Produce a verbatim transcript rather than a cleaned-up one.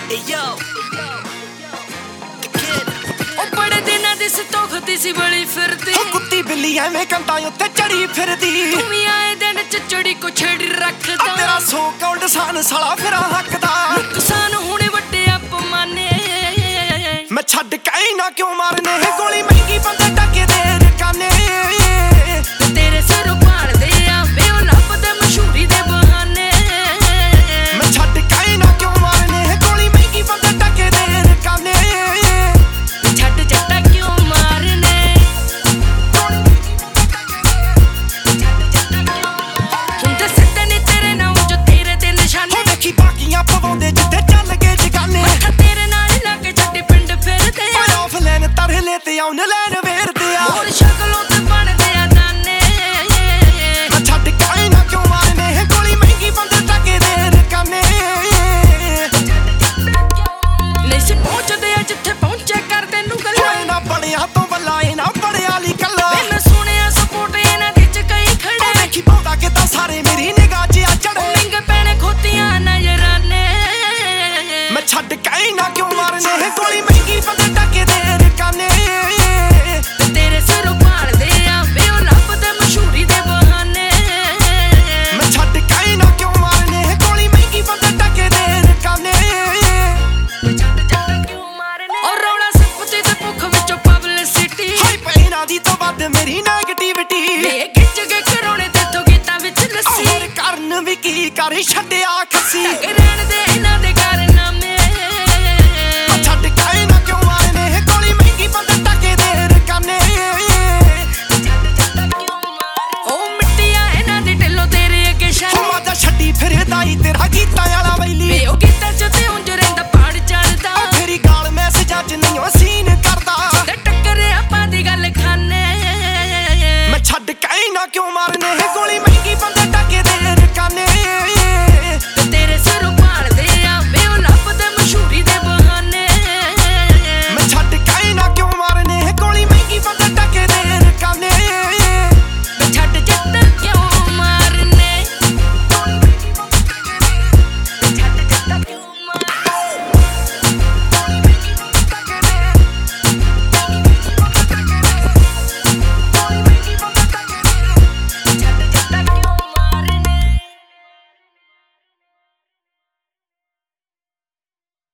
बड़े दिना दी संतोखती सी बड़ी फिरदी कुत्ती बिल्ली एवें कंधां उत्ते चढ़ी फिरदी तू भी आए दिन च चढ़ी को छेड़ी रखदा तेरा सौ कौड़ सान साला फिरा हकदा नुकसान होने वड्डे अपमाने मैं छड्ड के ना क्यों मारने गोली महंगी बंदे टके दे रकाने तेरे सिर पाड़ दे आ वे ओ लभदे मशहूरी दे बहाने मैं छड्ड के ना क्यों मारने गोली महंगी बंदे टके दे रकाने छड्ड जट्टा क्यों मारने हुंदे सिद्ध ने तेरे नाम जो तेरे दे निशाने देखी बाकियां पवाउंदे जिथे चल गए जगाने तेरे नाल लाके छड्डी पिंड फिरदे ऑफ लैन तरले ते आउन लैन वेरदे आ और शक्लों ते बनदे आ दाने मैं छड्ड के ना क्यों मारने गोली महंगी बंदे टके दे रकाने नहीं से पहुंचदे आ जिथे पहुंचे कर तैनू गल्ला ना बड़िया तो बल्ला ए ना बड़िया ली कल्ला मैं सुनिया सपोर्ट इना दे च कई खड़े देखी पौंदा किता सारे मेरी निगाह च आ चढ़े लिंग पैने खोतियां नजराने मैं छड्ड के ना क्यों मारने गोली महंगी बंदे टके दे रकाने तेरे सिर पाड़ दे आ वे ओ लभदे मशहूरी दे बहाने मैं छड्ड के ना क्यों मारने गोली महंगी बंदे टके दे रकाने और रौला सिपती ते भुख विचों पब्लिसिटी हाई पैना दी तो वध मेरी नेगेटिविटी वे खिच के करोने ते तो गीतां विच लस्सी और करन भी की कर छड्डिया खसी रहन दे इन्हां दे कारनामे मैं छड्ड के ना क्यों मारने गोली महंगी बंदे टके दे रकाने ओ मिट्टिया इन्हां दी ढिल्लो तेरे अगे शाने माजा छड्डी फिरदा ई तेरा गीतां वाला वैली वे ओ गीतां च ते